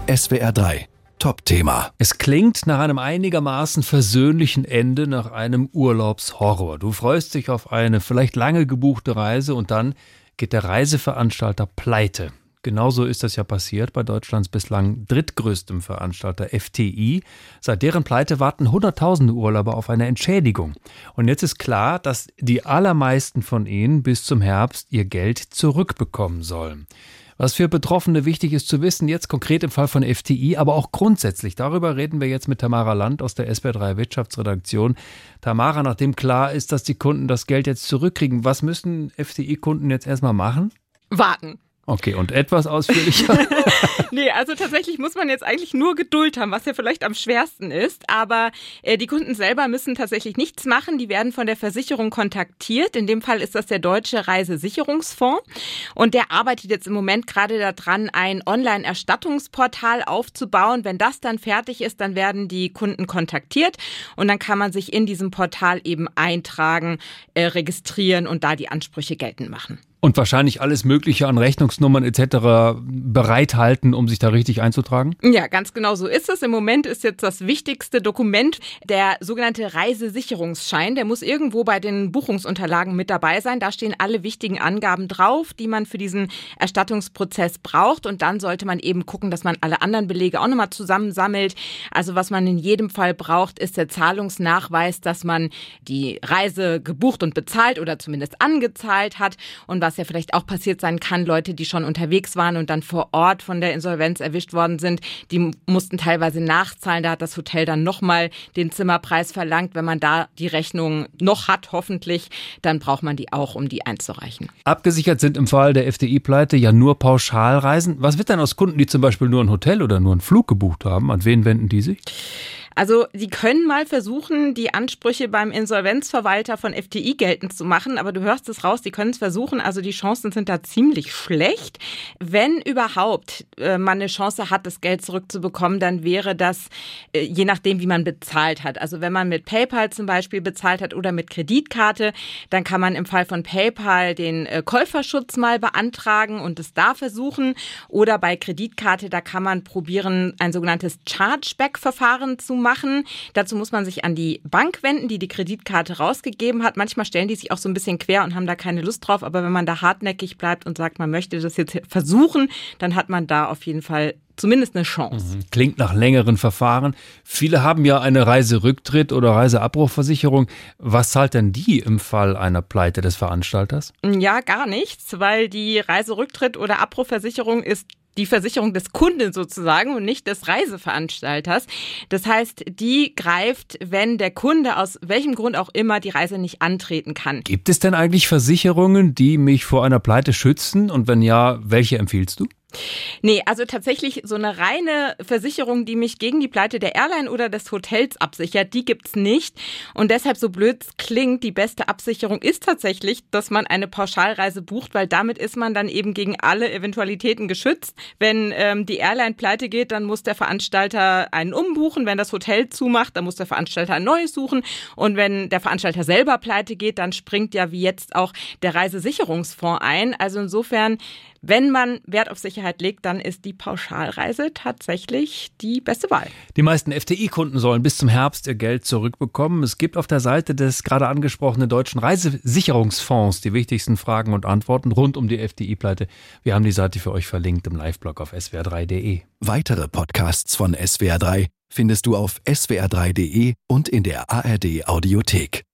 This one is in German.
SWR 3 Top-Thema. Es klingt nach einem einigermaßen versöhnlichen Ende, nach einem Urlaubshorror. Du freust dich auf eine vielleicht lange gebuchte Reise und dann geht der Reiseveranstalter pleite. Genauso ist das ja passiert bei Deutschlands bislang drittgrößtem Veranstalter FTI. Seit deren Pleite warten Hunderttausende Urlauber auf eine Entschädigung. Und jetzt ist klar, dass die allermeisten von ihnen bis zum Herbst ihr Geld zurückbekommen sollen. Was für Betroffene wichtig ist zu wissen, jetzt konkret im Fall von FTI, aber auch grundsätzlich. Darüber reden wir jetzt mit Tamara Land aus der SWR 3 Wirtschaftsredaktion. Tamara, nachdem klar ist, dass die Kunden das Geld jetzt zurückkriegen, was müssen FTI-Kunden jetzt erstmal machen? Warten. Okay, und etwas ausführlicher? Nee, also tatsächlich muss man jetzt eigentlich nur Geduld haben, was ja vielleicht am schwersten ist. Aber die Kunden selber müssen tatsächlich nichts machen. Die werden von der Versicherung kontaktiert. In dem Fall ist das der Deutsche Reisesicherungsfonds. Und der arbeitet jetzt im Moment gerade daran, ein Online-Erstattungsportal aufzubauen. Wenn das dann fertig ist, dann werden die Kunden kontaktiert. Und dann kann man sich in diesem Portal eben eintragen, registrieren und da die Ansprüche geltend machen. Und wahrscheinlich alles Mögliche an Rechnungsnummern etc. bereithalten, um sich da richtig einzutragen? Ja, ganz genau so ist es. Im Moment ist jetzt das wichtigste Dokument der sogenannte Reisesicherungsschein. Der muss irgendwo bei den Buchungsunterlagen mit dabei sein. Da stehen alle wichtigen Angaben drauf, die man für diesen Erstattungsprozess braucht. Und dann sollte man eben gucken, dass man alle anderen Belege auch nochmal zusammensammelt. Also was man in jedem Fall braucht, ist der Zahlungsnachweis, dass man die Reise gebucht und bezahlt oder zumindest angezahlt hat. Und was ja vielleicht auch passiert sein kann, Leute, die schon unterwegs waren und dann vor Ort von der Insolvenz erwischt worden sind, die mussten teilweise nachzahlen. Da hat das Hotel dann nochmal den Zimmerpreis verlangt. Wenn man da die Rechnung noch hat, hoffentlich, dann braucht man die auch, um die einzureichen. Abgesichert sind im Fall der FTI-Pleite ja nur Pauschalreisen. Was wird denn aus Kunden, die zum Beispiel nur ein Hotel oder nur einen Flug gebucht haben? An wen wenden die sich? Also Sie können mal versuchen, die Ansprüche beim Insolvenzverwalter von FTI geltend zu machen, aber du hörst es raus, die können es versuchen, also die Chancen sind da ziemlich schlecht. Wenn überhaupt man eine Chance hat, das Geld zurückzubekommen, dann wäre das je nachdem, wie man bezahlt hat. Also wenn man mit PayPal zum Beispiel bezahlt hat oder mit Kreditkarte, dann kann man im Fall von PayPal den Käuferschutz mal beantragen und es da versuchen. Oder bei Kreditkarte, da kann man probieren, ein sogenanntes Chargeback-Verfahren zu machen. Dazu muss man sich an die Bank wenden, die die Kreditkarte rausgegeben hat. Manchmal stellen die sich auch so ein bisschen quer und haben da keine Lust drauf. Aber wenn man da hartnäckig bleibt und sagt, man möchte das jetzt versuchen, dann hat man da auf jeden Fall zumindest eine Chance. Klingt nach längeren Verfahren. Viele haben ja eine Reiserücktritt- oder Reiseabbruchversicherung. Was zahlt denn die im Fall einer Pleite des Veranstalters? Ja, gar nichts, weil die Reiserücktritt- oder Abbruchversicherung ist die Versicherung des Kunden sozusagen und nicht des Reiseveranstalters. Das heißt, die greift, wenn der Kunde aus welchem Grund auch immer die Reise nicht antreten kann. Gibt es denn eigentlich Versicherungen, die mich vor einer Pleite schützen? Und wenn ja, welche empfiehlst du? Nee, also tatsächlich so eine reine Versicherung, die mich gegen die Pleite der Airline oder des Hotels absichert, die gibt's nicht. Und deshalb, so blöd es klingt, die beste Absicherung ist tatsächlich, dass man eine Pauschalreise bucht, weil damit ist man dann eben gegen alle Eventualitäten geschützt. Wenn die Airline pleite geht, dann muss der Veranstalter einen umbuchen. Wenn das Hotel zumacht, dann muss der Veranstalter ein neues suchen. Und wenn der Veranstalter selber pleite geht, dann springt ja wie jetzt auch der Reisesicherungsfonds ein. Also insofern, wenn man Wert auf Sicherheit legt, dann ist die Pauschalreise tatsächlich die beste Wahl. Die meisten FTI-Kunden sollen bis zum Herbst ihr Geld zurückbekommen. Es gibt auf der Seite des gerade angesprochenen Deutschen Reisesicherungsfonds die wichtigsten Fragen und Antworten rund um die FTI-Pleite. Wir haben die Seite für euch verlinkt im Live-Blog auf swr3.de. Weitere Podcasts von SWR 3 findest du auf swr3.de und in der ARD-Audiothek.